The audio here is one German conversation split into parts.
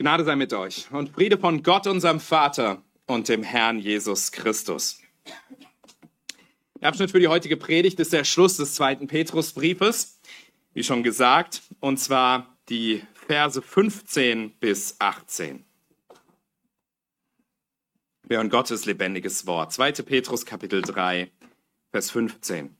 Gnade sei mit euch und Friede von Gott, unserem Vater und dem Herrn Jesus Christus. Der Abschnitt für die heutige Predigt ist der Schluss des 2. Petrusbriefes, wie schon gesagt, und zwar die Verse 15 bis 18. Wir hören Gottes lebendiges Wort. 2. Petrus, Kapitel 3, Vers 15.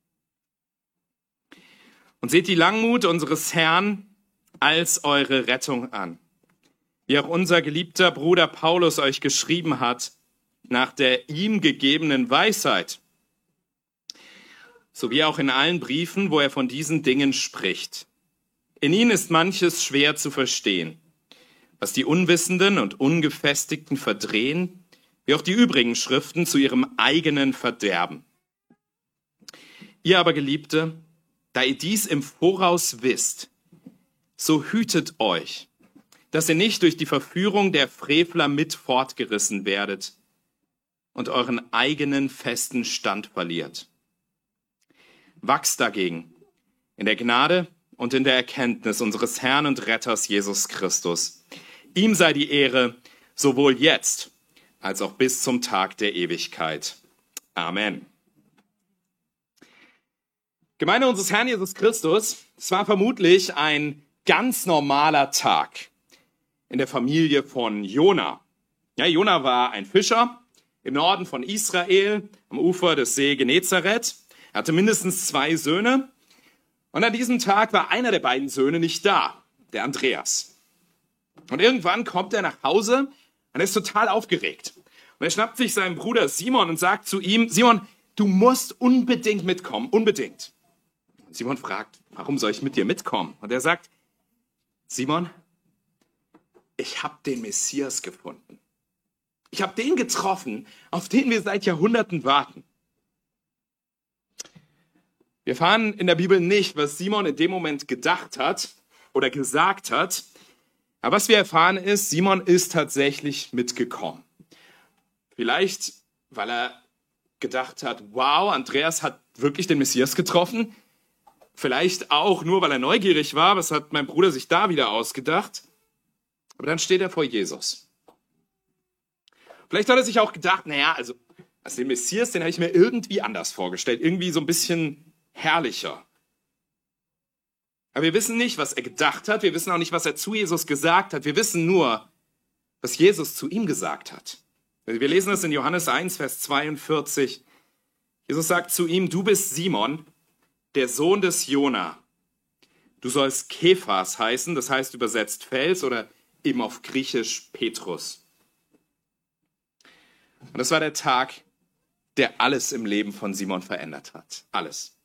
Und seht die Langmut unseres Herrn als eure Rettung an, wie auch unser geliebter Bruder Paulus euch geschrieben hat, nach der ihm gegebenen Weisheit, sowie auch in allen Briefen, wo er von diesen Dingen spricht. In ihnen ist manches schwer zu verstehen, was die Unwissenden und Ungefestigten verdrehen, wie auch die übrigen Schriften zu ihrem eigenen Verderben. Ihr aber, Geliebte, da ihr dies im Voraus wisst, so hütet euch, dass ihr nicht durch die Verführung der Frevler mit fortgerissen werdet und euren eigenen festen Stand verliert. Wachst dagegen in der Gnade und in der Erkenntnis unseres Herrn und Retters Jesus Christus. Ihm sei die Ehre, sowohl jetzt als auch bis zum Tag der Ewigkeit. Amen. Gemeinde unseres Herrn Jesus Christus, es war vermutlich ein ganz normaler Tag in der Familie von Jona. Ja, Jona war ein Fischer im Norden von Israel, am Ufer des See Genezareth. Er hatte mindestens 2 Söhne. Und an diesem Tag war einer der beiden Söhne nicht da, der Andreas. Und irgendwann kommt er nach Hause und er ist total aufgeregt. Und er schnappt sich seinen Bruder Simon und sagt zu ihm, Simon, du musst unbedingt mitkommen, unbedingt. Und Simon fragt, warum soll ich mit dir mitkommen? Und er sagt, Simon, ich habe den Messias gefunden. Ich habe den getroffen, auf den wir seit Jahrhunderten warten. Wir erfahren in der Bibel nicht, was Simon in dem Moment gedacht hat oder gesagt hat. Aber was wir erfahren ist, Simon ist tatsächlich mitgekommen. Vielleicht, weil er gedacht hat, wow, Andreas hat wirklich den Messias getroffen. Vielleicht auch nur, weil er neugierig war. Was hat mein Bruder sich da wieder ausgedacht? Aber dann steht er vor Jesus. Vielleicht hat er sich auch gedacht, naja, also den Messias, den habe ich mir irgendwie anders vorgestellt. Irgendwie so ein bisschen herrlicher. Aber wir wissen nicht, was er gedacht hat. Wir wissen auch nicht, was er zu Jesus gesagt hat. Wir wissen nur, was Jesus zu ihm gesagt hat. Wir lesen es in Johannes 1, Vers 42. Jesus sagt zu ihm, du bist Simon, der Sohn des Jona. Du sollst Kephas heißen, das heißt übersetzt Fels oder eben auf Griechisch Petrus. Und das war der Tag, der alles im Leben von Simon verändert hat. Alles.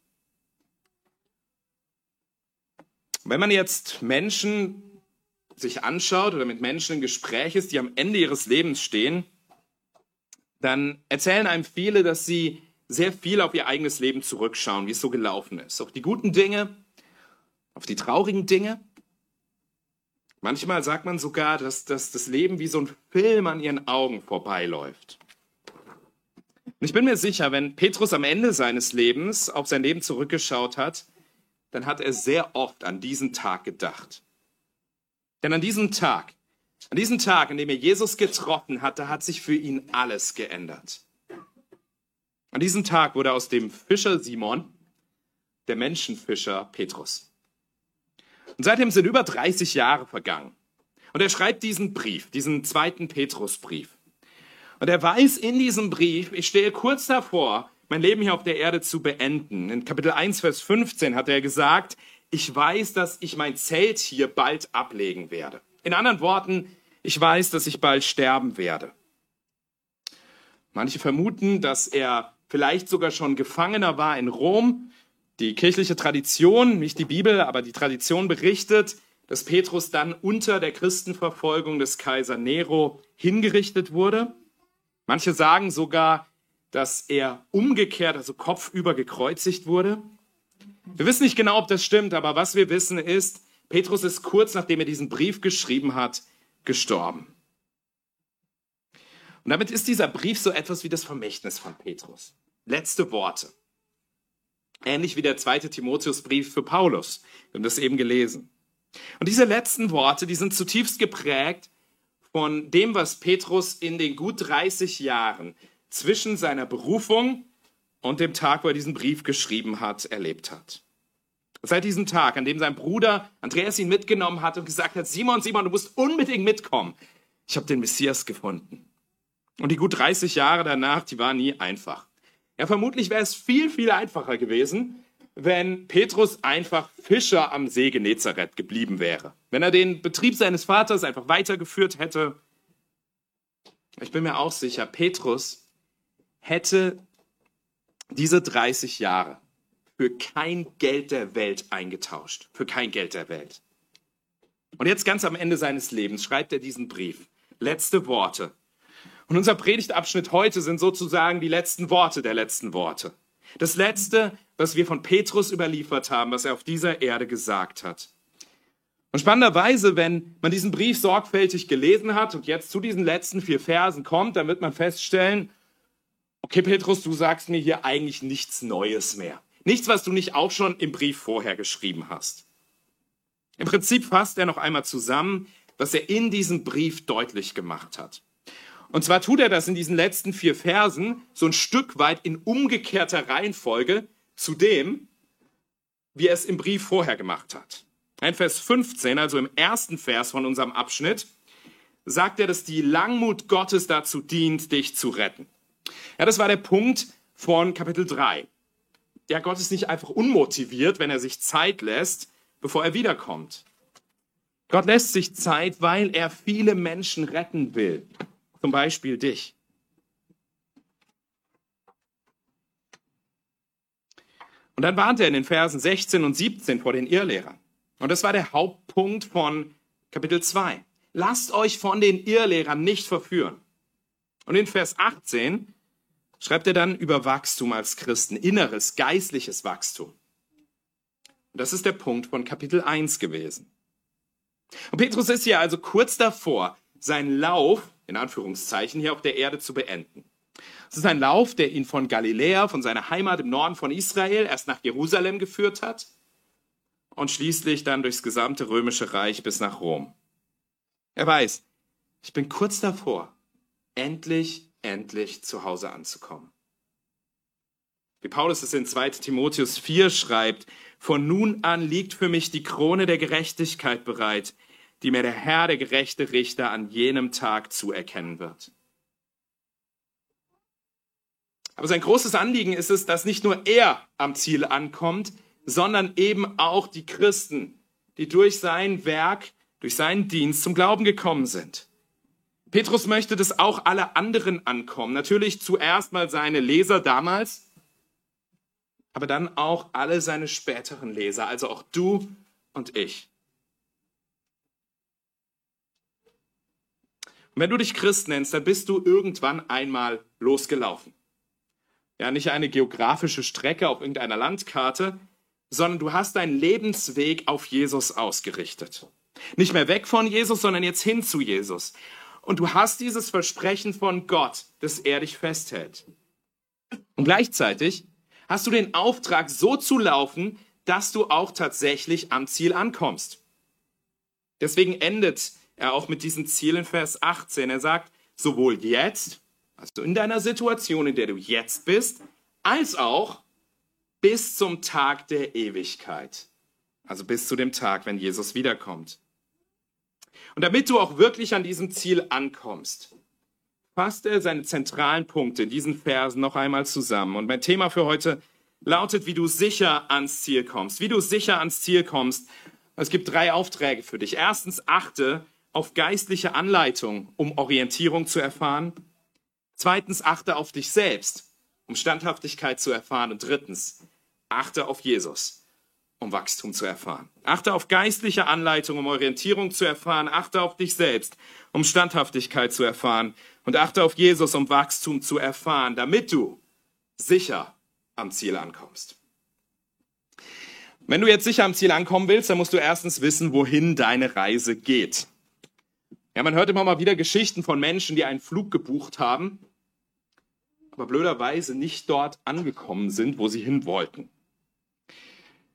Wenn man jetzt Menschen sich anschaut oder mit Menschen im Gespräch ist, die am Ende ihres Lebens stehen, dann erzählen einem viele, dass sie sehr viel auf ihr eigenes Leben zurückschauen, wie es so gelaufen ist. Auf die guten Dinge, auf die traurigen Dinge. Manchmal sagt man sogar, dass das Leben wie so ein Film an ihren Augen vorbeiläuft. Und ich bin mir sicher, wenn Petrus am Ende seines Lebens auf sein Leben zurückgeschaut hat, dann hat er sehr oft an diesen Tag gedacht. Denn an diesem Tag, an dem er Jesus getroffen hat, da hat sich für ihn alles geändert. An diesem Tag wurde aus dem Fischer Simon der Menschenfischer Petrus. Und seitdem sind über 30 Jahre vergangen. Und er schreibt diesen Brief, diesen 2. Petrusbrief. Und er weiß in diesem Brief, ich stehe kurz davor, mein Leben hier auf der Erde zu beenden. In Kapitel 1, Vers 15 hat er gesagt, ich weiß, dass ich mein Zelt hier bald ablegen werde. In anderen Worten, ich weiß, dass ich bald sterben werde. Manche vermuten, dass er vielleicht sogar schon Gefangener war in Rom. Die kirchliche Tradition, nicht die Bibel, aber die Tradition berichtet, dass Petrus dann unter der Christenverfolgung des Kaiser Nero hingerichtet wurde. Manche sagen sogar, dass er umgekehrt, also kopfüber gekreuzigt wurde. Wir wissen nicht genau, ob das stimmt, aber was wir wissen ist, Petrus ist kurz nachdem er diesen Brief geschrieben hat, gestorben. Und damit ist dieser Brief so etwas wie das Vermächtnis von Petrus. Letzte Worte. Ähnlich wie der 2. Timotheusbrief für Paulus. Wir haben das eben gelesen. Und diese letzten Worte, die sind zutiefst geprägt von dem, was Petrus in den gut 30 Jahren zwischen seiner Berufung und dem Tag, wo er diesen Brief geschrieben hat, erlebt hat. Seit diesem Tag, an dem sein Bruder Andreas ihn mitgenommen hat und gesagt hat, Simon, Simon, du musst unbedingt mitkommen. Ich habe den Messias gefunden. Und die gut 30 Jahre danach, die waren nie einfach. Ja, vermutlich wäre es viel, viel einfacher gewesen, wenn Petrus einfach Fischer am See Genezareth geblieben wäre. Wenn er den Betrieb seines Vaters einfach weitergeführt hätte. Ich bin mir auch sicher, Petrus hätte diese 30 Jahre für kein Geld der Welt eingetauscht. Für kein Geld der Welt. Und jetzt ganz am Ende seines Lebens schreibt er diesen Brief. Letzte Worte. Und unser Predigtabschnitt heute sind sozusagen die letzten Worte der letzten Worte. Das Letzte, was wir von Petrus überliefert haben, was er auf dieser Erde gesagt hat. Und spannenderweise, wenn man diesen Brief sorgfältig gelesen hat und jetzt zu diesen letzten 4 Versen kommt, dann wird man feststellen, okay, Petrus, du sagst mir hier eigentlich nichts Neues mehr. Nichts, was du nicht auch schon im Brief vorher geschrieben hast. Im Prinzip fasst er noch einmal zusammen, was er in diesem Brief deutlich gemacht hat. Und zwar tut er das in diesen letzten 4 Versen so ein Stück weit in umgekehrter Reihenfolge zu dem, wie er es im Brief vorher gemacht hat. In Vers 15, also im ersten Vers von unserem Abschnitt, sagt er, dass die Langmut Gottes dazu dient, dich zu retten. Ja, das war der Punkt von Kapitel 3. Ja, Gott ist nicht einfach unmotiviert, wenn er sich Zeit lässt, bevor er wiederkommt. Gott lässt sich Zeit, weil er viele Menschen retten will. Zum Beispiel dich. Und dann warnt er in den Versen 16 und 17 vor den Irrlehrern. Und das war der Hauptpunkt von Kapitel 2. Lasst euch von den Irrlehrern nicht verführen. Und in Vers 18 schreibt er dann über Wachstum als Christen, inneres, geistliches Wachstum. Und das ist der Punkt von Kapitel 1 gewesen. Und Petrus ist hier also kurz davor, seinen Lauf, in Anführungszeichen, hier auf der Erde zu beenden. Es ist ein Lauf, der ihn von Galiläa, von seiner Heimat im Norden von Israel, erst nach Jerusalem geführt hat und schließlich dann durchs gesamte römische Reich bis nach Rom. Er weiß, ich bin kurz davor, endlich zu Hause anzukommen. Wie Paulus es in 2. Timotheus 4 schreibt, von nun an liegt für mich die Krone der Gerechtigkeit bereit, die mir der Herr, der gerechte Richter, an jenem Tag zuerkennen wird. Aber sein großes Anliegen ist es, dass nicht nur er am Ziel ankommt, sondern eben auch die Christen, die durch sein Werk, durch seinen Dienst zum Glauben gekommen sind. Petrus möchte, dass auch alle anderen ankommen. Natürlich zuerst mal seine Leser damals, aber dann auch alle seine späteren Leser, also auch du und ich. Und wenn du dich Christ nennst, dann bist du irgendwann einmal losgelaufen. Ja, nicht eine geografische Strecke auf irgendeiner Landkarte, sondern du hast deinen Lebensweg auf Jesus ausgerichtet. Nicht mehr weg von Jesus, sondern jetzt hin zu Jesus. Und du hast dieses Versprechen von Gott, dass er dich festhält. Und gleichzeitig hast du den Auftrag, so zu laufen, dass du auch tatsächlich am Ziel ankommst. Deswegen endet er auch mit diesem Ziel in Vers 18. Er sagt, sowohl jetzt, also in deiner Situation, in der du jetzt bist, als auch bis zum Tag der Ewigkeit. Also bis zu dem Tag, wenn Jesus wiederkommt. Und damit du auch wirklich an diesem Ziel ankommst, fasst er seine zentralen Punkte in diesen Versen noch einmal zusammen. Und mein Thema für heute lautet, wie du sicher ans Ziel kommst. Wie du sicher ans Ziel kommst. Es gibt 3 Aufträge für dich. Erstens, achte auf geistliche Anleitung, um Orientierung zu erfahren. Zweitens, achte auf dich selbst, um Standhaftigkeit zu erfahren. Und drittens, achte auf Jesus, um Wachstum zu erfahren. Achte auf geistliche Anleitung, um Orientierung zu erfahren. Achte auf dich selbst, um Standhaftigkeit zu erfahren. Und achte auf Jesus, um Wachstum zu erfahren, damit du sicher am Ziel ankommst. Wenn du jetzt sicher am Ziel ankommen willst, dann musst du erstens wissen, wohin deine Reise geht. Ja, man hört immer mal wieder Geschichten von Menschen, die einen Flug gebucht haben, aber blöderweise nicht dort angekommen sind, wo sie hin wollten.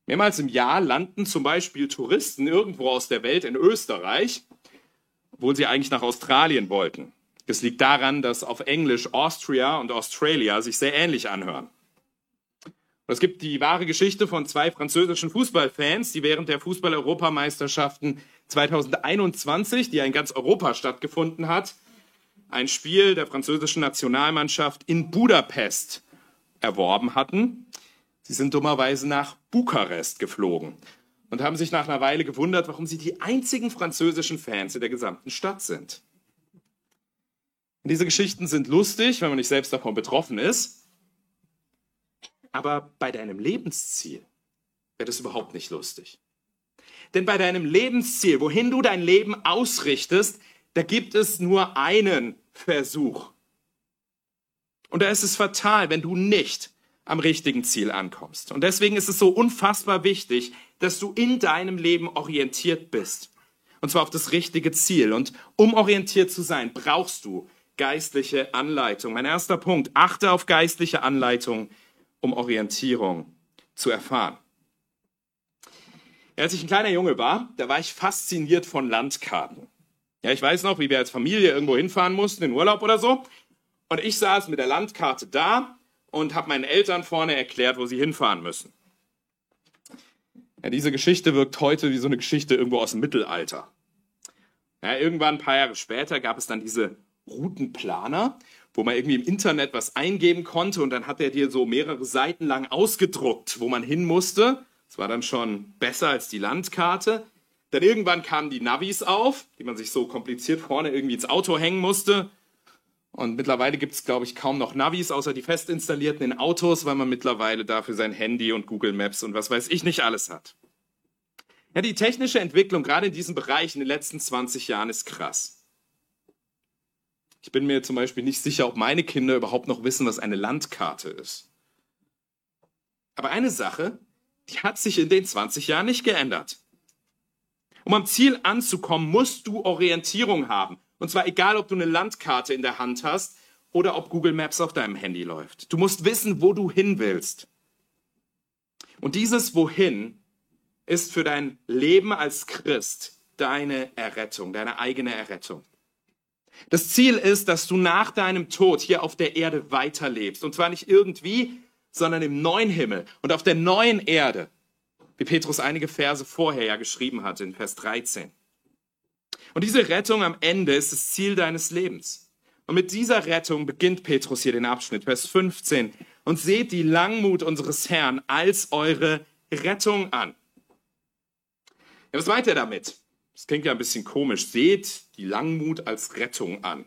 Mehrmals im Jahr landen zum Beispiel Touristen irgendwo aus der Welt in Österreich, obwohl sie eigentlich nach Australien wollten. Das liegt daran, dass auf Englisch Austria und Australia sich sehr ähnlich anhören. Und es gibt die wahre Geschichte von zwei französischen Fußballfans, die während der Fußball-Europameisterschaften 2021, die ja in ganz Europa stattgefunden hat, ein Spiel der französischen Nationalmannschaft in Budapest erworben hatten. Sie sind dummerweise nach Bukarest geflogen und haben sich nach einer Weile gewundert, warum sie die einzigen französischen Fans in der gesamten Stadt sind. Und diese Geschichten sind lustig, wenn man nicht selbst davon betroffen ist. Aber bei deinem Lebensziel wäre das überhaupt nicht lustig. Denn bei deinem Lebensziel, wohin du dein Leben ausrichtest, da gibt es nur einen Versuch. Und da ist es fatal, wenn du nicht am richtigen Ziel ankommst. Und deswegen ist es so unfassbar wichtig, dass du in deinem Leben orientiert bist. Und zwar auf das richtige Ziel. Und um orientiert zu sein, brauchst du geistliche Anleitung. Mein erster Punkt: Achte auf geistliche Anleitung, um Orientierung zu erfahren. Als ich ein kleiner Junge war, da war ich fasziniert von Landkarten. Ja, ich weiß noch, wie wir als Familie irgendwo hinfahren mussten, in Urlaub oder so. Und ich saß mit der Landkarte da und habe meinen Eltern vorne erklärt, wo sie hinfahren müssen. Ja, diese Geschichte wirkt heute wie so eine Geschichte irgendwo aus dem Mittelalter. Ja, irgendwann, ein paar Jahre später, gab es dann diese Routenplaner, wo man irgendwie im Internet was eingeben konnte und dann hat er dir so mehrere Seiten lang ausgedruckt, wo man hin musste. Das war dann schon besser als die Landkarte. Dann irgendwann kamen die Navis auf, die man sich so kompliziert vorne irgendwie ins Auto hängen musste. Und mittlerweile gibt es, glaube ich, kaum noch Navis, außer die fest installierten in Autos, weil man mittlerweile dafür sein Handy und Google Maps und was weiß ich nicht alles hat. Ja, die technische Entwicklung, gerade in diesem Bereich in den letzten 20 Jahren, ist krass. Ich bin mir zum Beispiel nicht sicher, ob meine Kinder überhaupt noch wissen, was eine Landkarte ist. Aber eine Sache, die hat sich in den 20 Jahren nicht geändert. Um am Ziel anzukommen, musst du Orientierung haben. Und zwar egal, ob du eine Landkarte in der Hand hast oder ob Google Maps auf deinem Handy läuft. Du musst wissen, wo du hin willst. Und dieses Wohin ist für dein Leben als Christ deine Errettung, deine eigene Errettung. Das Ziel ist, dass du nach deinem Tod hier auf der Erde weiterlebst. Und zwar nicht irgendwie, sondern im neuen Himmel und auf der neuen Erde, wie Petrus einige Verse vorher ja geschrieben hat, in Vers 13. Und diese Rettung am Ende ist das Ziel deines Lebens. Und mit dieser Rettung beginnt Petrus hier den Abschnitt, Vers 15. Und seht die Langmut unseres Herrn als eure Rettung an. Ja, was meint er damit? Das klingt ja ein bisschen komisch. Seht die Langmut als Rettung an.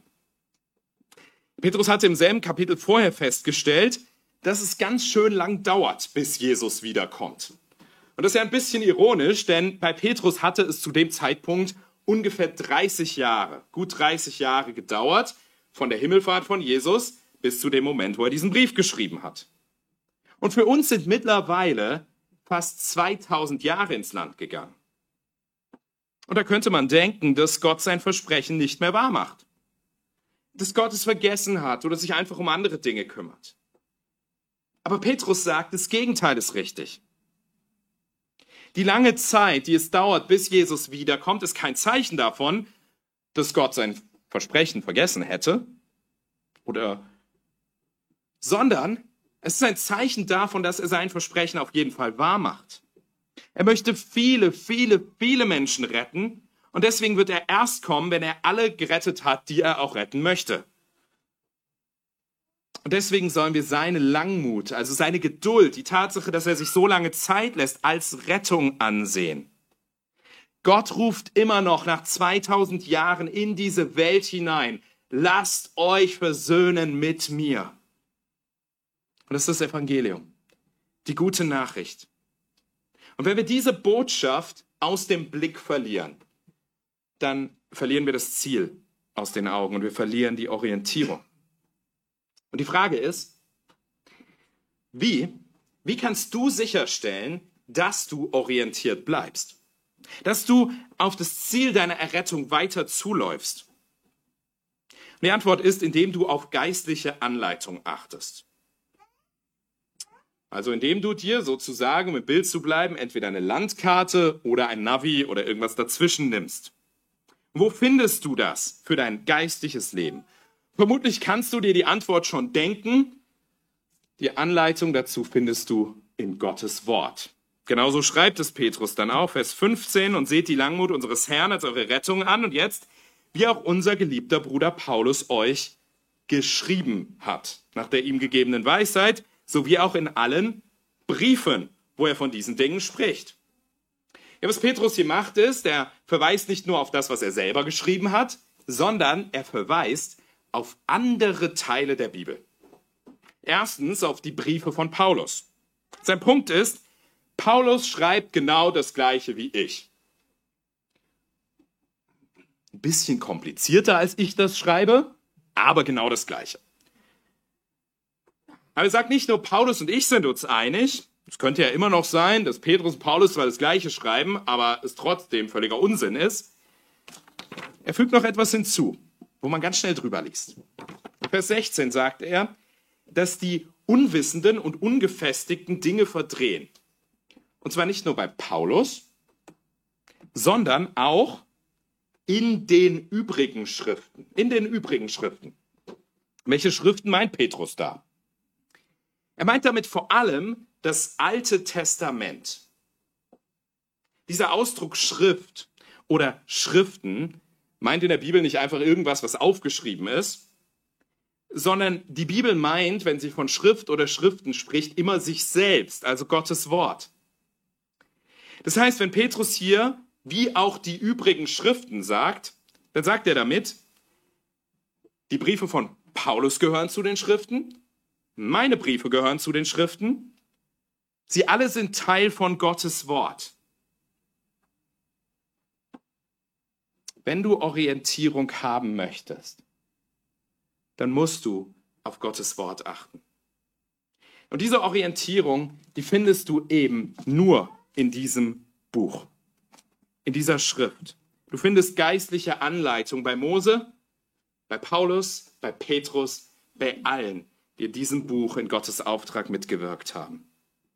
Petrus hatte im selben Kapitel vorher festgestellt, dass es ganz schön lang dauert, bis Jesus wiederkommt. Und das ist ja ein bisschen ironisch, denn bei Petrus hatte es zu dem Zeitpunkt ungefähr 30 Jahre, gut 30 Jahre gedauert, von der Himmelfahrt von Jesus bis zu dem Moment, wo er diesen Brief geschrieben hat. Und für uns sind mittlerweile fast 2000 Jahre ins Land gegangen. Und da könnte man denken, dass Gott sein Versprechen nicht mehr wahr macht. Dass Gott es vergessen hat oder sich einfach um andere Dinge kümmert. Aber Petrus sagt, das Gegenteil ist richtig. Die lange Zeit, die es dauert, bis Jesus wiederkommt, ist kein Zeichen davon, dass Gott sein Versprechen vergessen hätte, sondern es ist ein Zeichen davon, dass er sein Versprechen auf jeden Fall wahr macht. Er möchte viele, viele, viele Menschen retten und deswegen wird er erst kommen, wenn er alle gerettet hat, die er auch retten möchte. Und deswegen sollen wir seine Langmut, also seine Geduld, die Tatsache, dass er sich so lange Zeit lässt, als Rettung ansehen. Gott ruft immer noch nach 2000 Jahren in diese Welt hinein. Lasst euch versöhnen mit mir. Und das ist das Evangelium, die gute Nachricht. Und wenn wir diese Botschaft aus dem Blick verlieren, dann verlieren wir das Ziel aus den Augen und wir verlieren die Orientierung. Und die Frage ist, wie kannst du sicherstellen, dass du orientiert bleibst? Dass du auf das Ziel deiner Errettung weiter zuläufst? Und die Antwort ist, indem du auf geistliche Anleitung achtest. Also indem du dir sozusagen, um im Bild zu bleiben, entweder eine Landkarte oder ein Navi oder irgendwas dazwischen nimmst. Wo findest du das für dein geistliches Leben? Vermutlich kannst du dir die Antwort schon denken. Die Anleitung dazu findest du in Gottes Wort. Genauso schreibt es Petrus dann auch, Vers 15, und seht die Langmut unseres Herrn als eure Rettung an. Und jetzt, wie auch unser geliebter Bruder Paulus euch geschrieben hat, nach der ihm gegebenen Weisheit, sowie auch in allen Briefen, wo er von diesen Dingen spricht. Ja, was Petrus hier macht ist, er verweist nicht nur auf das, was er selber geschrieben hat, sondern er verweist auf andere Teile der Bibel. Erstens auf die Briefe von Paulus. Sein Punkt ist, Paulus schreibt genau das Gleiche wie ich. Ein bisschen komplizierter, als ich das schreibe, aber genau das Gleiche. Aber er sagt nicht nur, Paulus und ich sind uns einig. Es könnte ja immer noch sein, dass Petrus und Paulus zwar das Gleiche schreiben, aber es trotzdem völliger Unsinn ist. Er fügt noch etwas hinzu, wo man ganz schnell drüber liest. Vers 16 sagt er, dass die Unwissenden und Ungefestigten Dinge verdrehen. Und zwar nicht nur bei Paulus, sondern auch in den übrigen Schriften. In den übrigen Schriften. Welche Schriften meint Petrus da? Er meint damit vor allem das Alte Testament. Dieser Ausdruck Schrift oder Schriften meint in der Bibel nicht einfach irgendwas, was aufgeschrieben ist, sondern die Bibel meint, wenn sie von Schrift oder Schriften spricht, immer sich selbst, also Gottes Wort. Das heißt, wenn Petrus hier, wie auch die übrigen Schriften sagt, dann sagt er damit, die Briefe von Paulus gehören zu den Schriften, meine Briefe gehören zu den Schriften. Sie alle sind Teil von Gottes Wort. Wenn du Orientierung haben möchtest, dann musst du auf Gottes Wort achten. Und diese Orientierung, die findest du eben nur in diesem Buch, in dieser Schrift. Du findest geistliche Anleitung bei Mose, bei Paulus, bei Petrus, bei allen, die in diesem Buch in Gottes Auftrag mitgewirkt haben.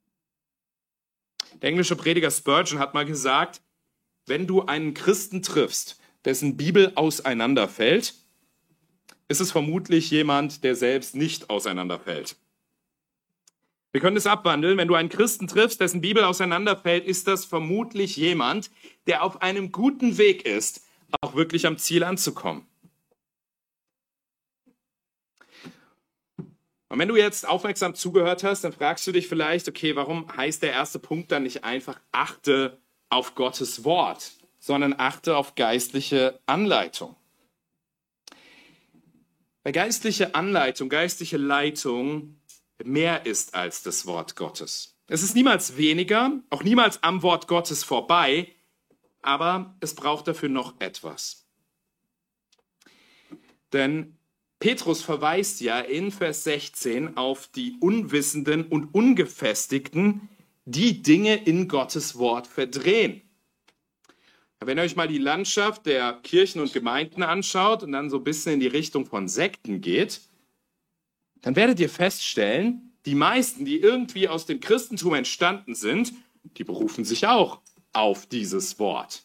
Der englische Prediger Spurgeon hat mal gesagt, wenn du einen Christen triffst, dessen Bibel auseinanderfällt, ist es vermutlich jemand, der selbst nicht auseinanderfällt. Wir können es abwandeln. Wenn du einen Christen triffst, dessen Bibel auseinanderfällt, ist das vermutlich jemand, der auf einem guten Weg ist, auch wirklich am Ziel anzukommen. Und wenn du jetzt aufmerksam zugehört hast, dann fragst du dich vielleicht, okay, warum heißt der erste Punkt dann nicht einfach achte auf Gottes Wort, sondern achte auf geistliche Anleitung? Weil geistliche Anleitung, geistliche Leitung mehr ist als das Wort Gottes. Es ist niemals weniger, auch niemals am Wort Gottes vorbei, aber es braucht dafür noch etwas. Denn Petrus verweist ja in Vers 16 auf die Unwissenden und Ungefestigten, die Dinge in Gottes Wort verdrehen. Wenn ihr euch mal die Landschaft der Kirchen und Gemeinden anschaut und dann so ein bisschen in die Richtung von Sekten geht, dann werdet ihr feststellen, die meisten, die irgendwie aus dem Christentum entstanden sind, die berufen sich auch auf dieses Wort.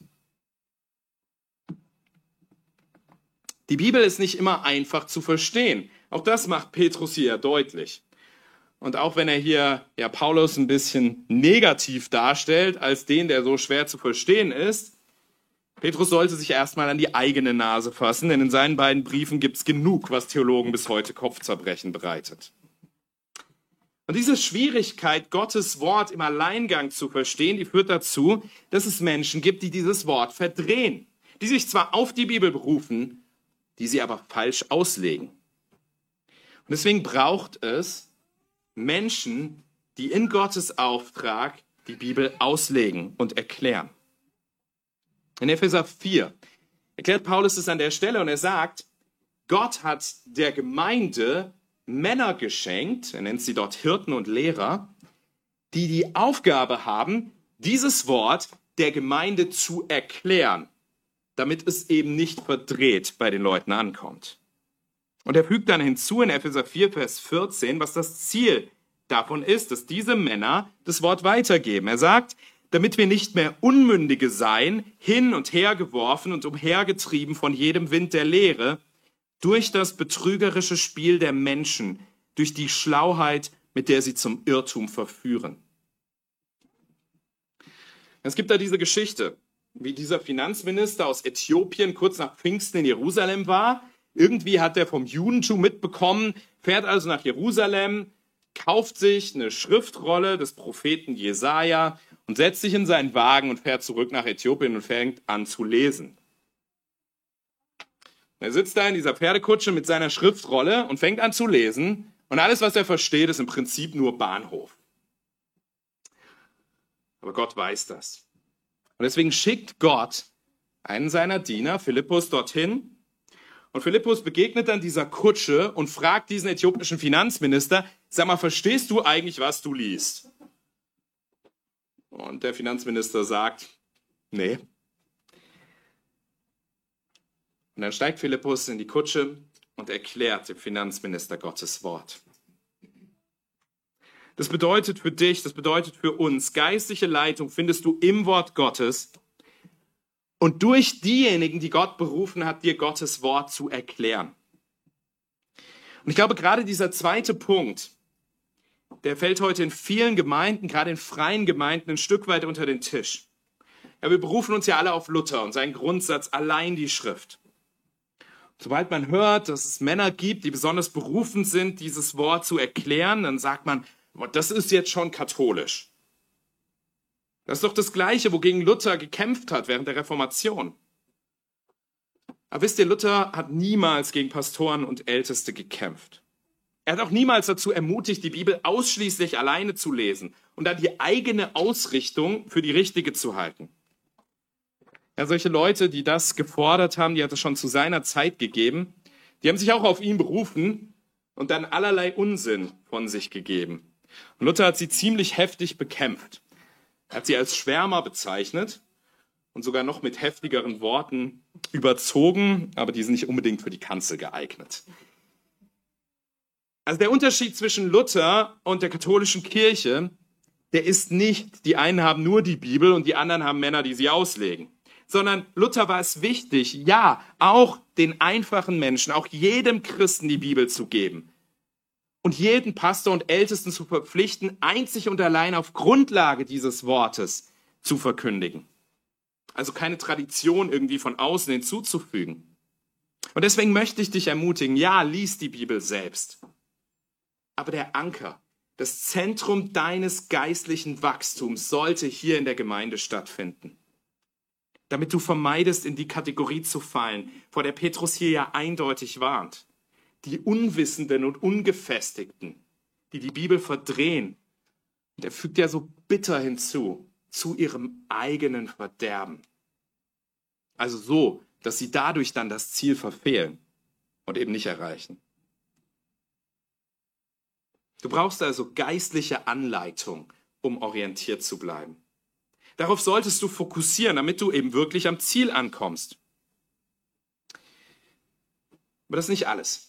Die Bibel ist nicht immer einfach zu verstehen. Auch das macht Petrus hier deutlich. Und auch wenn er hier Paulus ein bisschen negativ darstellt, als den, der so schwer zu verstehen ist, Petrus sollte sich erstmal an die eigene Nase fassen, denn in seinen beiden Briefen gibt es genug, was Theologen bis heute Kopfzerbrechen bereitet. Und diese Schwierigkeit, Gottes Wort im Alleingang zu verstehen, die führt dazu, dass es Menschen gibt, die dieses Wort verdrehen, die sich zwar auf die Bibel berufen, die sie aber falsch auslegen. Und deswegen braucht es Menschen, die in Gottes Auftrag die Bibel auslegen und erklären. In Epheser 4 erklärt Paulus es an der Stelle und er sagt, Gott hat der Gemeinde Männer geschenkt, er nennt sie dort Hirten und Lehrer, die die Aufgabe haben, dieses Wort der Gemeinde zu erklären, damit es eben nicht verdreht bei den Leuten ankommt. Und er fügt dann hinzu in Epheser 4, Vers 14, was das Ziel davon ist, dass diese Männer das Wort weitergeben. Er sagt, damit wir nicht mehr Unmündige seien, hin und her geworfen und umhergetrieben von jedem Wind der Lehre, durch das betrügerische Spiel der Menschen, durch die Schlauheit, mit der sie zum Irrtum verführen. Es gibt da diese Geschichte, wie dieser Finanzminister aus Äthiopien kurz nach Pfingsten in Jerusalem war. Irgendwie hat er vom Judentum mitbekommen, fährt also nach Jerusalem, kauft sich eine Schriftrolle des Propheten Jesaja und setzt sich in seinen Wagen und fährt zurück nach Äthiopien und fängt an zu lesen. Er sitzt da in dieser Pferdekutsche mit seiner Schriftrolle und fängt an zu lesen. Und alles, was er versteht, ist im Prinzip nur Bahnhof. Aber Gott weiß das. Und deswegen schickt Gott einen seiner Diener, Philippus, dorthin. Und Philippus begegnet dann dieser Kutsche und fragt diesen äthiopischen Finanzminister, sag mal, verstehst du eigentlich, was du liest? Und der Finanzminister sagt, nee. Und dann steigt Philippus in die Kutsche und erklärt dem Finanzminister Gottes Wort. Das bedeutet für dich, das bedeutet für uns, geistliche Leitung findest du im Wort Gottes und durch diejenigen, die Gott berufen hat, dir Gottes Wort zu erklären. Und ich glaube, gerade dieser zweite Punkt, der fällt heute in vielen Gemeinden, gerade in freien Gemeinden, ein Stück weit unter den Tisch. Ja, wir berufen uns ja alle auf Luther und seinen Grundsatz, allein die Schrift. Sobald man hört, dass es Männer gibt, die besonders berufen sind, dieses Wort zu erklären, dann sagt man, das ist jetzt schon katholisch. Das ist doch das Gleiche, wogegen Luther gekämpft hat während der Reformation. Aber wisst ihr, Luther hat niemals gegen Pastoren und Älteste gekämpft. Er hat auch niemals dazu ermutigt, die Bibel ausschließlich alleine zu lesen und dann die eigene Ausrichtung für die richtige zu halten. Ja, solche Leute, die das gefordert haben, die hat es schon zu seiner Zeit gegeben, die haben sich auch auf ihn berufen und dann allerlei Unsinn von sich gegeben. Und Luther hat sie ziemlich heftig bekämpft. Er hat sie als Schwärmer bezeichnet und sogar noch mit heftigeren Worten überzogen, aber die sind nicht unbedingt für die Kanzel geeignet. Also der Unterschied zwischen Luther und der katholischen Kirche, der ist nicht, die einen haben nur die Bibel und die anderen haben Männer, die sie auslegen. Sondern Luther war es wichtig, ja, auch den einfachen Menschen, auch jedem Christen die Bibel zu geben. Und jeden Pastor und Ältesten zu verpflichten, einzig und allein auf Grundlage dieses Wortes zu verkündigen. Also keine Tradition irgendwie von außen hinzuzufügen. Und deswegen möchte ich dich ermutigen, ja, lies die Bibel selbst. Aber der Anker, das Zentrum deines geistlichen Wachstums sollte hier in der Gemeinde stattfinden. Damit du vermeidest, in die Kategorie zu fallen, vor der Petrus hier ja eindeutig warnt. Die Unwissenden und Ungefestigten, die die Bibel verdrehen. Und er fügt ja so bitter hinzu, zu ihrem eigenen Verderben. Also so, dass sie dadurch dann das Ziel verfehlen und eben nicht erreichen. Du brauchst also geistliche Anleitung, um orientiert zu bleiben. Darauf solltest du fokussieren, damit du eben wirklich am Ziel ankommst. Aber das ist nicht alles.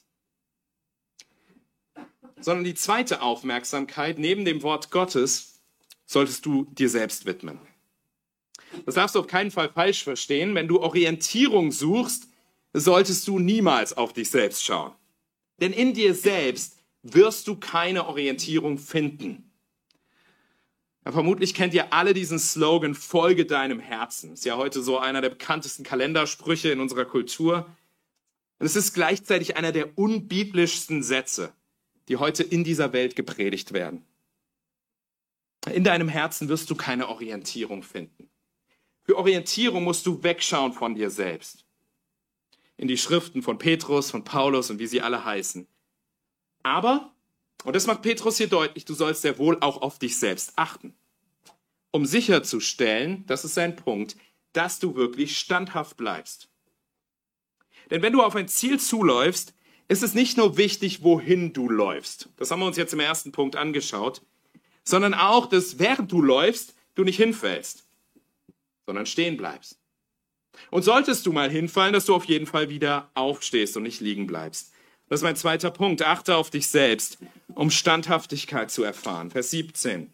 Sondern die zweite Aufmerksamkeit neben dem Wort Gottes solltest du dir selbst widmen. Das darfst du auf keinen Fall falsch verstehen. Wenn du Orientierung suchst, solltest du niemals auf dich selbst schauen. Denn in dir selbst wirst du keine Orientierung finden. Ja, vermutlich kennt ihr alle diesen Slogan, folge deinem Herzen. Ist ja heute so einer der bekanntesten Kalendersprüche in unserer Kultur. Und es ist gleichzeitig einer der unbiblischsten Sätze, die heute in dieser Welt gepredigt werden. In deinem Herzen wirst du keine Orientierung finden. Für Orientierung musst du wegschauen von dir selbst. In die Schriften von Petrus, von Paulus und wie sie alle heißen. Aber, und das macht Petrus hier deutlich, du sollst sehr wohl auch auf dich selbst achten. Um sicherzustellen, das ist sein Punkt, dass du wirklich standhaft bleibst. Denn wenn du auf ein Ziel zuläufst, ist es nicht nur wichtig, wohin du läufst. Das haben wir uns jetzt im ersten Punkt angeschaut. Sondern auch, dass während du läufst, du nicht hinfällst, sondern stehen bleibst. Und solltest du mal hinfallen, dass du auf jeden Fall wieder aufstehst und nicht liegen bleibst. Das ist mein zweiter Punkt. Achte auf dich selbst, um Standhaftigkeit zu erfahren. Vers 17.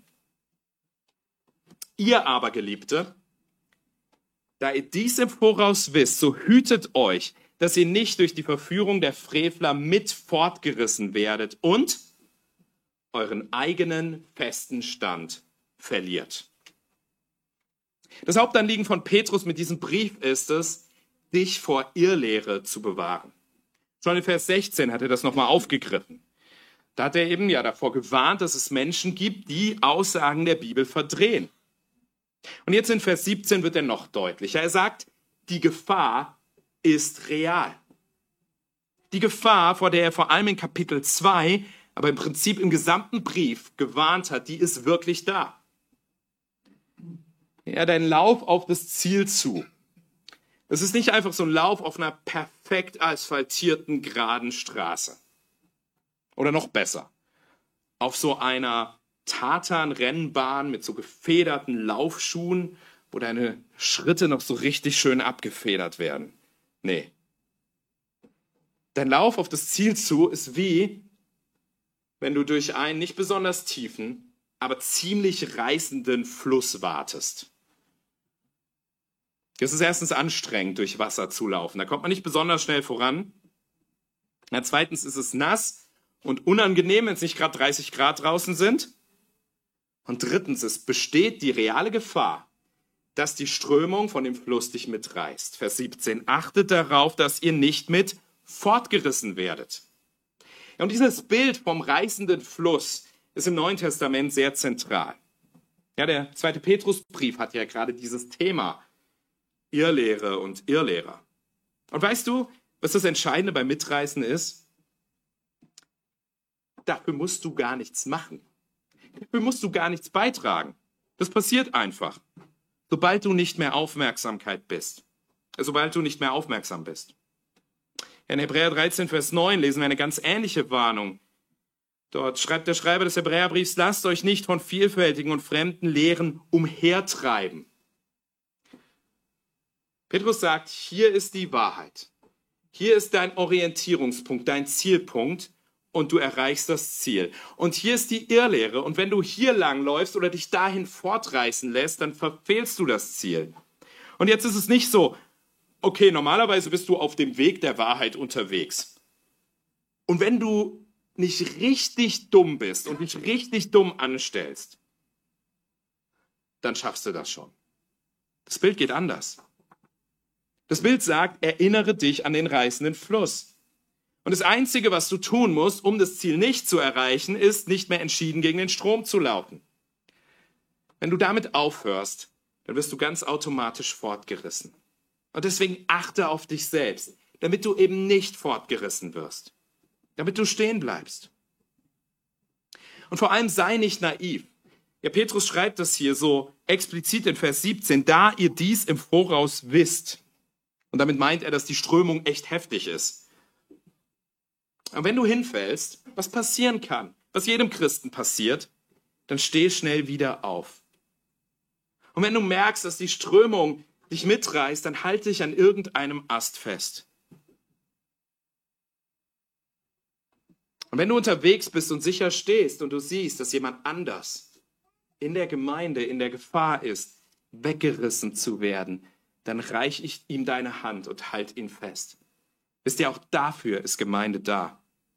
Ihr aber, Geliebte, da ihr dies im Voraus wisst, so hütet euch, dass ihr nicht durch die Verführung der Frevler mit fortgerissen werdet und euren eigenen festen Stand verliert. Das Hauptanliegen von Petrus mit diesem Brief ist es, dich vor Irrlehre zu bewahren. Schon in Vers 16 hat er das nochmal aufgegriffen. Da hat er eben davor gewarnt, dass es Menschen gibt, die Aussagen der Bibel verdrehen. Und jetzt in Vers 17 wird er noch deutlicher. Er sagt, die Gefahr ist real. Die Gefahr, vor der er vor allem in Kapitel 2, aber im Prinzip im gesamten Brief gewarnt hat, die ist wirklich da. Ja, dein Lauf auf das Ziel zu. Das ist nicht einfach so ein Lauf auf einer perfekt asphaltierten, geraden Straße. Oder noch besser, auf so einer Tartan-Rennbahn mit so gefederten Laufschuhen, wo deine Schritte noch so richtig schön abgefedert werden. Nee. Dein Lauf auf das Ziel zu ist wie, wenn du durch einen nicht besonders tiefen, aber ziemlich reißenden Fluss wartest. Es ist erstens anstrengend, durch Wasser zu laufen. Da kommt man nicht besonders schnell voran. Zweitens ist es nass und unangenehm, wenn es nicht gerade 30 Grad draußen sind. Und drittens, es besteht die reale Gefahr, dass die Strömung von dem Fluss dich mitreißt. Vers 17, achtet darauf, dass ihr nicht mit fortgerissen werdet. Ja, und dieses Bild vom reißenden Fluss ist im Neuen Testament sehr zentral. Ja, der zweite Petrusbrief hat ja gerade dieses Thema. Irrlehre und Irrlehrer. Und weißt du, was das Entscheidende beim Mitreißen ist? Dafür musst du gar nichts machen. Dafür musst du gar nichts beitragen. Das passiert einfach. Sobald du nicht mehr aufmerksam bist. In Hebräer 13, Vers 9 lesen wir eine ganz ähnliche Warnung. Dort schreibt der Schreiber des Hebräerbriefs, lasst euch nicht von vielfältigen und fremden Lehren umhertreiben. Petrus sagt, hier ist die Wahrheit. Hier ist dein Orientierungspunkt, dein Zielpunkt und du erreichst das Ziel. Und hier ist die Irrlehre und wenn du hier langläufst oder dich dahin fortreißen lässt, dann verfehlst du das Ziel. Und jetzt ist es nicht so, okay, normalerweise bist du auf dem Weg der Wahrheit unterwegs. Und wenn du nicht richtig dumm bist und dich richtig dumm anstellst, dann schaffst du das schon. Das Bild geht anders. Das Bild sagt, erinnere dich an den reißenden Fluss. Und das Einzige, was du tun musst, um das Ziel nicht zu erreichen, ist, nicht mehr entschieden gegen den Strom zu laufen. Wenn du damit aufhörst, dann wirst du ganz automatisch fortgerissen. Und deswegen achte auf dich selbst, damit du eben nicht fortgerissen wirst. Damit du stehen bleibst. Und vor allem sei nicht naiv. Ja, Petrus schreibt das hier so explizit in Vers 17, da ihr dies im Voraus wisst. Und damit meint er, dass die Strömung echt heftig ist. Und wenn du hinfällst, was passieren kann, was jedem Christen passiert, dann steh schnell wieder auf. Und wenn du merkst, dass die Strömung dich mitreißt, dann halte dich an irgendeinem Ast fest. Und wenn du unterwegs bist und sicher stehst und du siehst, dass jemand anders in der Gemeinde in der Gefahr ist, weggerissen zu werden, dann reich ich ihm deine Hand und halt ihn fest. Wisst ihr, auch dafür ist Gemeinde da.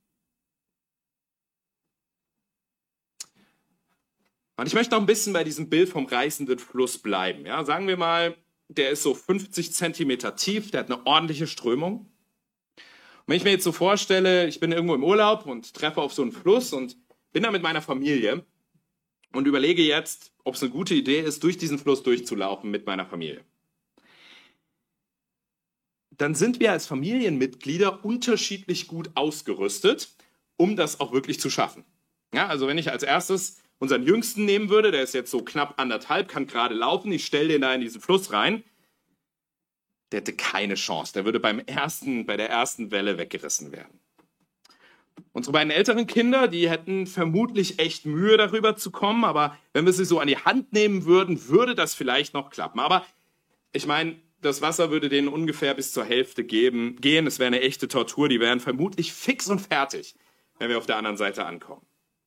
Und ich möchte noch ein bisschen bei diesem Bild vom reißenden Fluss bleiben. Ja, sagen wir mal, der ist so 50 Zentimeter tief, der hat eine ordentliche Strömung. Und wenn ich mir jetzt so vorstelle, ich bin irgendwo im Urlaub und treffe auf so einen Fluss und bin da mit meiner Familie und überlege jetzt, ob es eine gute Idee ist, durch diesen Fluss durchzulaufen mit meiner Familie. Dann sind wir als Familienmitglieder unterschiedlich gut ausgerüstet, um das auch wirklich zu schaffen. Ja, also wenn ich als erstes unseren Jüngsten nehmen würde, der ist jetzt so knapp 1,5, kann gerade laufen, ich stelle den da in diesen Fluss rein, der hätte keine Chance. Der würde bei der ersten Welle weggerissen werden. Unsere beiden älteren Kinder, die hätten vermutlich echt Mühe, darüber zu kommen, aber wenn wir sie so an die Hand nehmen würden, würde das vielleicht noch klappen. Aber ich meine, das Wasser würde denen ungefähr bis zur Hälfte gehen. Es wäre eine echte Tortur. Die wären vermutlich fix und fertig, wenn wir auf der anderen Seite ankommen.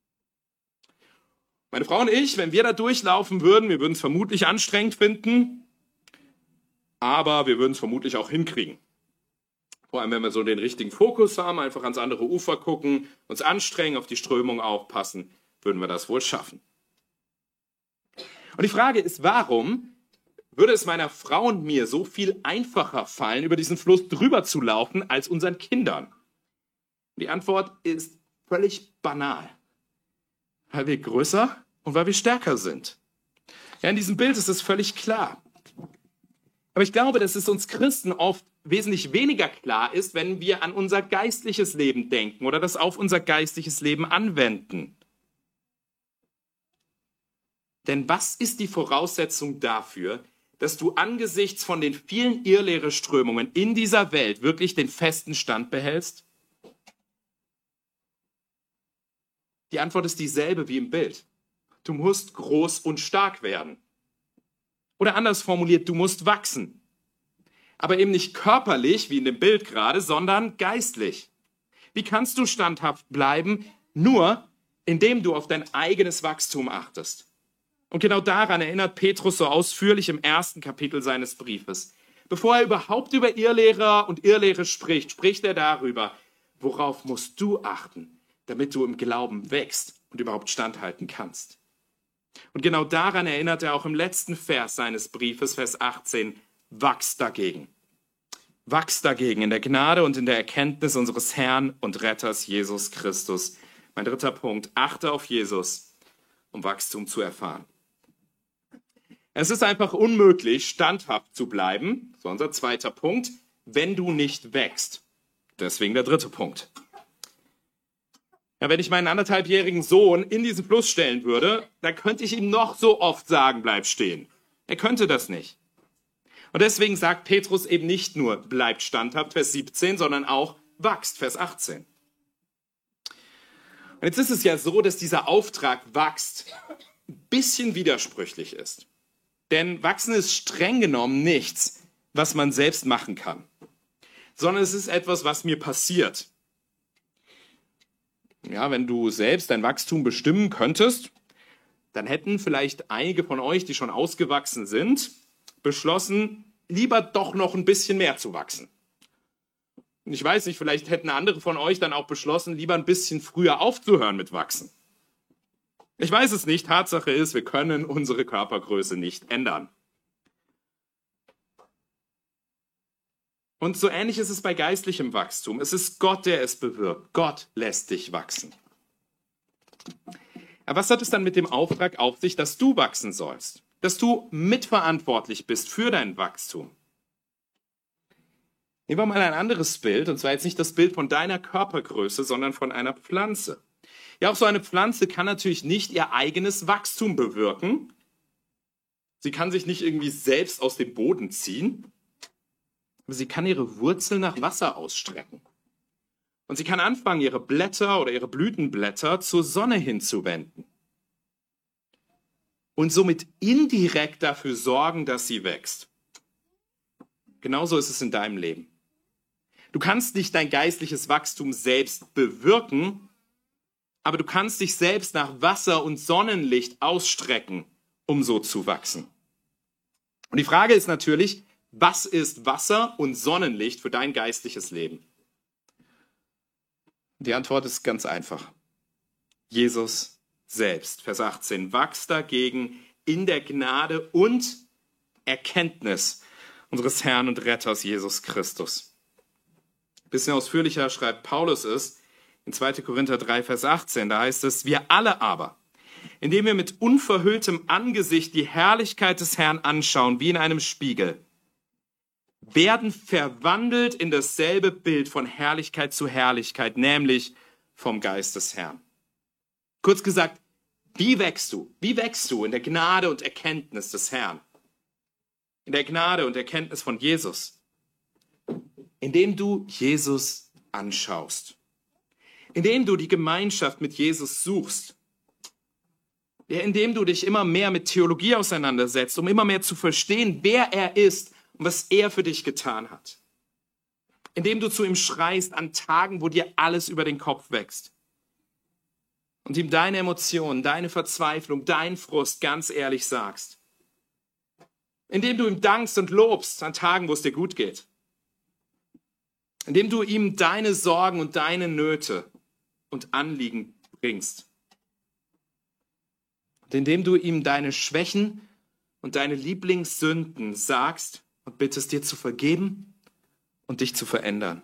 Meine Frau und ich, wenn wir da durchlaufen würden, wir würden es vermutlich anstrengend finden, aber wir würden es vermutlich auch hinkriegen. Vor allem, wenn wir so den richtigen Fokus haben, einfach ans andere Ufer gucken, uns anstrengen, auf die Strömung aufpassen, würden wir das wohl schaffen. Und die Frage ist, warum würde es meiner Frau und mir so viel einfacher fallen, über diesen Fluss drüber zu laufen, als unseren Kindern? Die Antwort ist völlig banal. Weil wir größer und weil wir stärker sind. Ja, in diesem Bild ist es völlig klar. Aber ich glaube, dass es uns Christen oft wesentlich weniger klar ist, wenn wir an unser geistliches Leben denken oder das auf unser geistliches Leben anwenden. Denn was ist die Voraussetzung dafür, dass du angesichts von den vielen Irrlehre-Strömungen in dieser Welt wirklich den festen Stand behältst? Die Antwort ist dieselbe wie im Bild. Du musst groß und stark werden. Oder anders formuliert, du musst wachsen. Aber eben nicht körperlich, wie in dem Bild gerade, sondern geistlich. Wie kannst du standhaft bleiben? Nur, indem du auf dein eigenes Wachstum achtest. Und genau daran erinnert Petrus so ausführlich im 1. Kapitel seines Briefes. Bevor er überhaupt über Irrlehrer und Irrlehre spricht, spricht er darüber, worauf musst du achten, damit du im Glauben wächst und überhaupt standhalten kannst. Und genau daran erinnert er auch im letzten Vers seines Briefes, Vers 18, wachs dagegen. Wachs dagegen in der Gnade und in der Erkenntnis unseres Herrn und Retters Jesus Christus. Mein dritter Punkt, achte auf Jesus, um Wachstum zu erfahren. Es ist einfach unmöglich, standhaft zu bleiben, so unser zweiter Punkt, wenn du nicht wächst. Deswegen der dritte Punkt. Ja, wenn ich meinen 1,5-jährigen Sohn in diesen Fluss stellen würde, dann könnte ich ihm noch so oft sagen, bleib stehen. Er könnte das nicht. Und deswegen sagt Petrus eben nicht nur, bleibt standhaft, Vers 17, sondern auch wachst, Vers 18. Und jetzt ist es ja so, dass dieser Auftrag wachst ein bisschen widersprüchlich ist. Denn wachsen ist streng genommen nichts, was man selbst machen kann, sondern es ist etwas, was mir passiert. Ja, wenn du selbst dein Wachstum bestimmen könntest, dann hätten vielleicht einige von euch, die schon ausgewachsen sind, beschlossen, lieber doch noch ein bisschen mehr zu wachsen. Und ich weiß nicht, vielleicht hätten andere von euch dann auch beschlossen, lieber ein bisschen früher aufzuhören mit Wachsen. Ich weiß es nicht. Tatsache ist, wir können unsere Körpergröße nicht ändern. Und so ähnlich ist es bei geistlichem Wachstum. Es ist Gott, der es bewirkt. Gott lässt dich wachsen. Aber was hat es dann mit dem Auftrag auf sich, dass du wachsen sollst? Dass du mitverantwortlich bist für dein Wachstum? Nehmen wir mal ein anderes Bild, und zwar jetzt nicht das Bild von deiner Körpergröße, sondern von einer Pflanze. Ja, auch so eine Pflanze kann natürlich nicht ihr eigenes Wachstum bewirken. Sie kann sich nicht irgendwie selbst aus dem Boden ziehen. Aber sie kann ihre Wurzeln nach Wasser ausstrecken. Und sie kann anfangen, ihre Blätter oder ihre Blütenblätter zur Sonne hinzuwenden. Und somit indirekt dafür sorgen, dass sie wächst. Genauso ist es in deinem Leben. Du kannst nicht dein geistliches Wachstum selbst bewirken, aber du kannst dich selbst nach Wasser und Sonnenlicht ausstrecken, um so zu wachsen. Und die Frage ist natürlich, was ist Wasser und Sonnenlicht für dein geistliches Leben? Die Antwort ist ganz einfach. Jesus selbst. Vers 18. Wachs dagegen in der Gnade und Erkenntnis unseres Herrn und Retters Jesus Christus. Ein bisschen ausführlicher schreibt Paulus es in 2. Korinther 3, Vers 18. Da heißt es, wir alle aber, indem wir mit unverhülltem Angesicht die Herrlichkeit des Herrn anschauen, wie in einem Spiegel, werden verwandelt in dasselbe Bild von Herrlichkeit zu Herrlichkeit, nämlich vom Geist des Herrn. Kurz gesagt, wie wächst du? Wie wächst du in der Gnade und Erkenntnis des Herrn? In der Gnade und Erkenntnis von Jesus? Indem du Jesus anschaust. Indem du die Gemeinschaft mit Jesus suchst. Ja, indem du dich immer mehr mit Theologie auseinandersetzt, um immer mehr zu verstehen, wer er ist, und was er für dich getan hat. Indem du zu ihm schreist an Tagen, wo dir alles über den Kopf wächst. Und ihm deine Emotionen, deine Verzweiflung, deinen Frust ganz ehrlich sagst. Indem du ihm dankst und lobst an Tagen, wo es dir gut geht. Indem du ihm deine Sorgen und deine Nöte und Anliegen bringst. Und indem du ihm deine Schwächen und deine Lieblingssünden sagst und bittest, dir zu vergeben und dich zu verändern.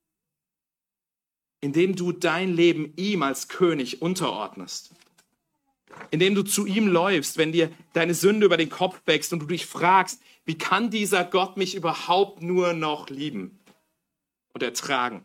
Indem du dein Leben ihm als König unterordnest. Indem du zu ihm läufst, wenn dir deine Sünde über den Kopf wächst und du dich fragst, wie kann dieser Gott mich überhaupt nur noch lieben und ertragen?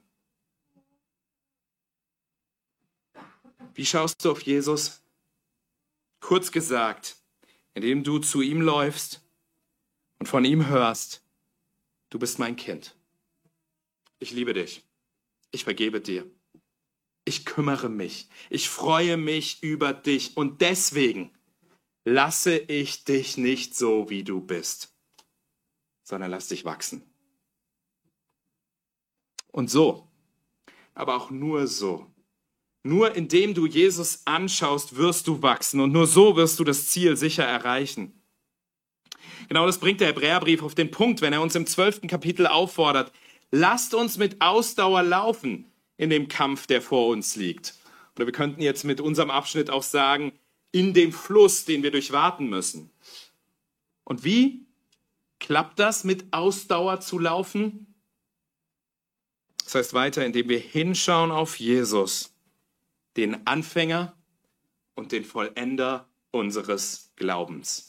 Wie schaust du auf Jesus? Kurz gesagt, indem du zu ihm läufst und von ihm hörst, du bist mein Kind. Ich liebe dich. Ich vergebe dir. Ich kümmere mich. Ich freue mich über dich. Und deswegen lasse ich dich nicht so, wie du bist, sondern lass dich wachsen. Und so, aber auch nur so. Nur indem du Jesus anschaust, wirst du wachsen. Und nur so wirst du das Ziel sicher erreichen. Genau das bringt der Hebräerbrief auf den Punkt, wenn er uns im 12. Kapitel auffordert. Lasst uns mit Ausdauer laufen in dem Kampf, der vor uns liegt. Oder wir könnten jetzt mit unserem Abschnitt auch sagen, in dem Fluss, den wir durchwaten müssen. Und wie klappt das, mit Ausdauer zu laufen? Das heißt weiter, indem wir hinschauen auf Jesus, den Anfänger und den Vollender unseres Glaubens.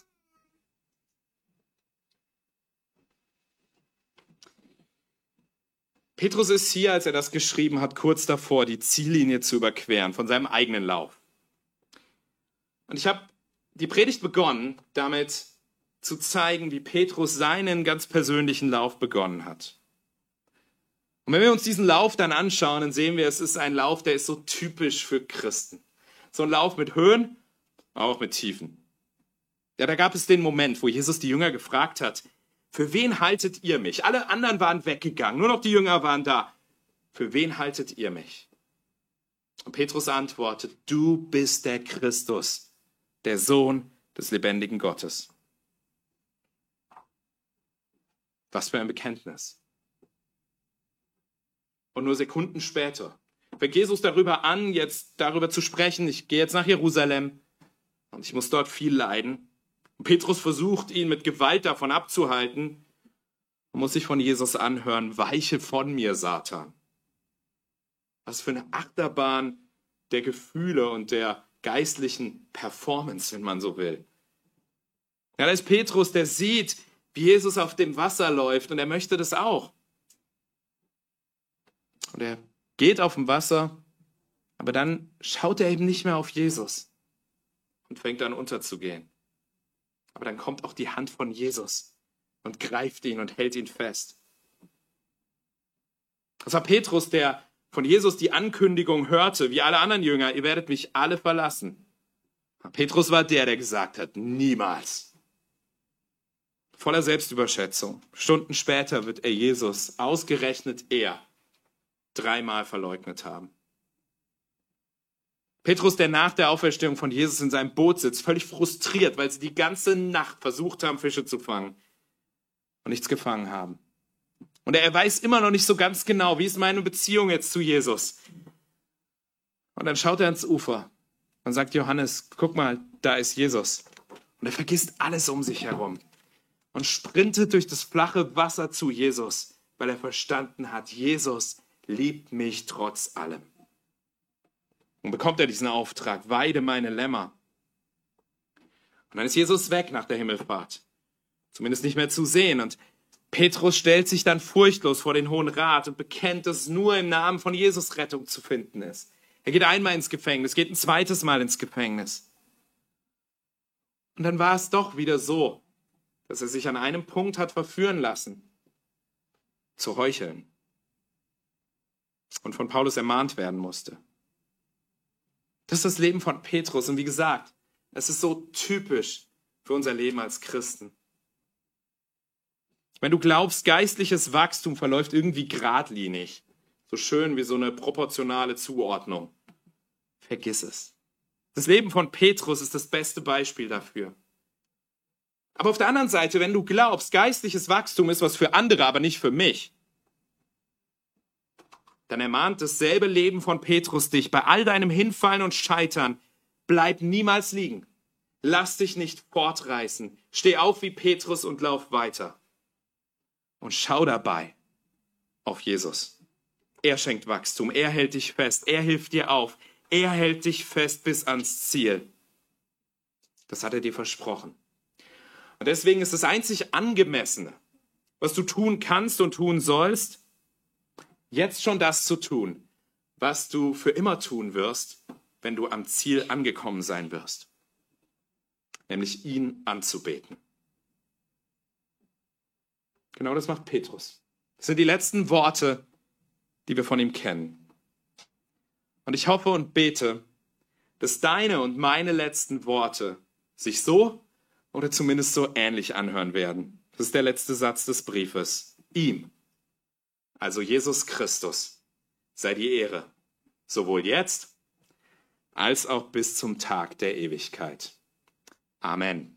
Petrus ist hier, als er das geschrieben hat, kurz davor, die Ziellinie zu überqueren von seinem eigenen Lauf. Und ich habe die Predigt begonnen, damit zu zeigen, wie Petrus seinen ganz persönlichen Lauf begonnen hat. Und wenn wir uns diesen Lauf dann anschauen, dann sehen wir, es ist ein Lauf, der ist so typisch für Christen. So ein Lauf mit Höhen, auch mit Tiefen. Ja, da gab es den Moment, wo Jesus die Jünger gefragt hat, für wen haltet ihr mich? Alle anderen waren weggegangen, nur noch die Jünger waren da. Für wen haltet ihr mich? Und Petrus antwortet, du bist der Christus, der Sohn des lebendigen Gottes. Was für ein Bekenntnis. Und nur Sekunden später fängt Jesus darüber an, jetzt darüber zu sprechen, ich gehe jetzt nach Jerusalem und ich muss dort viel leiden. Und Petrus versucht, ihn mit Gewalt davon abzuhalten und muss sich von Jesus anhören, weiche von mir, Satan. Was für eine Achterbahn der Gefühle und der geistlichen Performance, wenn man so will. Ja, da ist Petrus, der sieht, wie Jesus auf dem Wasser läuft und er möchte das auch. Und er geht auf dem Wasser, aber dann schaut er eben nicht mehr auf Jesus und fängt an unterzugehen. Aber dann kommt auch die Hand von Jesus und greift ihn und hält ihn fest. Das war Petrus, der von Jesus die Ankündigung hörte, wie alle anderen Jünger, ihr werdet mich alle verlassen. Petrus war der gesagt hat, niemals. Voller Selbstüberschätzung. Stunden später wird er Jesus, ausgerechnet er, 3-mal verleugnet haben. Petrus, der nach der Auferstehung von Jesus in seinem Boot sitzt, völlig frustriert, weil sie die ganze Nacht versucht haben, Fische zu fangen und nichts gefangen haben. Und er weiß immer noch nicht so ganz genau, wie ist meine Beziehung jetzt zu Jesus. Und dann schaut er ans Ufer und sagt, Johannes, guck mal, da ist Jesus. Und er vergisst alles um sich herum und sprintet durch das flache Wasser zu Jesus, weil er verstanden hat, Jesus liebt mich trotz allem. Und bekommt er diesen Auftrag, weide meine Lämmer. Und dann ist Jesus weg nach der Himmelfahrt. Zumindest nicht mehr zu sehen. Und Petrus stellt sich dann furchtlos vor den Hohen Rat und bekennt, dass nur im Namen von Jesus Rettung zu finden ist. Er geht einmal ins Gefängnis, geht ein zweites Mal ins Gefängnis. Und dann war es doch wieder so, dass er sich an einem Punkt hat verführen lassen, zu heucheln. Und von Paulus ermahnt werden musste. Das ist das Leben von Petrus. Und wie gesagt, es ist so typisch für unser Leben als Christen. Wenn du glaubst, geistliches Wachstum verläuft irgendwie geradlinig, so schön wie so eine proportionale Zuordnung, vergiss es. Das Leben von Petrus ist das beste Beispiel dafür. Aber auf der anderen Seite, wenn du glaubst, geistliches Wachstum ist was für andere, aber nicht für mich, dann ermahnt dasselbe Leben von Petrus dich, bei all deinem Hinfallen und Scheitern, bleib niemals liegen. Lass dich nicht fortreißen. Steh auf wie Petrus und lauf weiter. Und schau dabei auf Jesus. Er schenkt Wachstum, er hält dich fest, er hilft dir auf, er hält dich fest bis ans Ziel. Das hat er dir versprochen. Und deswegen ist das einzig Angemessene, was du tun kannst und tun sollst, jetzt schon das zu tun, was du für immer tun wirst, wenn du am Ziel angekommen sein wirst. Nämlich ihn anzubeten. Genau das macht Petrus. Das sind die letzten Worte, die wir von ihm kennen. Und ich hoffe und bete, dass deine und meine letzten Worte sich so oder zumindest so ähnlich anhören werden. Das ist der letzte Satz des Briefes. Ihm, also Jesus Christus, sei die Ehre, sowohl jetzt als auch bis zum Tag der Ewigkeit. Amen.